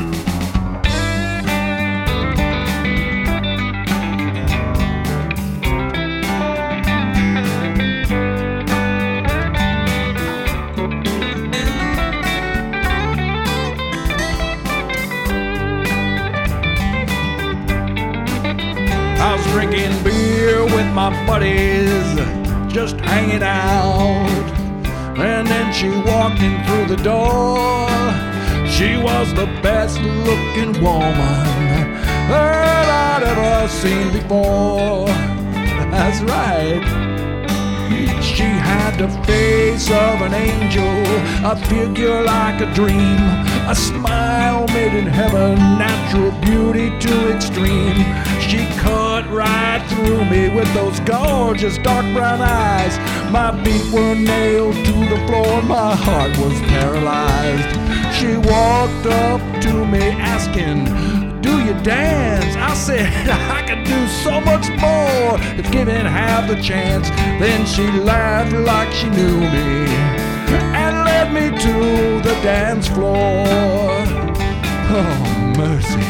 I was drinking beer with my buddies, just hanging out. And then she walked in through the door. She was the best looking woman that I'd ever seen before. That's right. She had the face of an angel, a figure like a dream, a smile made in heaven, natural beauty to extreme. She cut right through me with those gorgeous dark brown eyes. My feet were nailed to the floor, my heart was paralyzed. She walked up to me asking, "Do you dance?" I said, "I could do so much more if given half the chance." Then she laughed like she knew me and led me to the dance floor. Oh, mercy.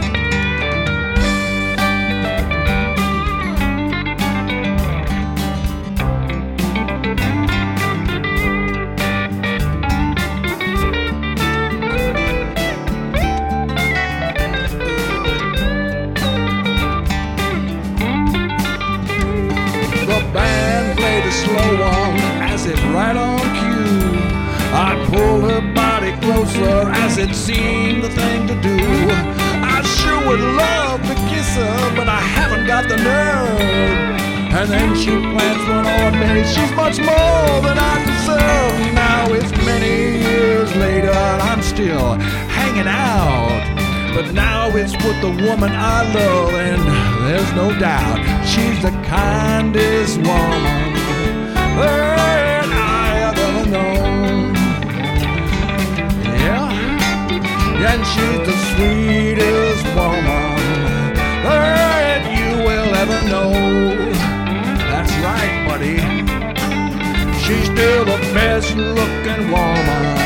Slow one as if right on cue. I'd pull her body closer as it seemed the thing to do. I sure would love to kiss her, but I haven't got the nerve. And then she plants one on me. She's much more than I deserve. Now it's many years later and I'm still hanging out. But now it's with the woman I love, and there's no doubt she's the kindest woman that I have ever known. Yeah, and she's the sweetest woman that you will ever know. That's right, buddy. She's still the best looking woman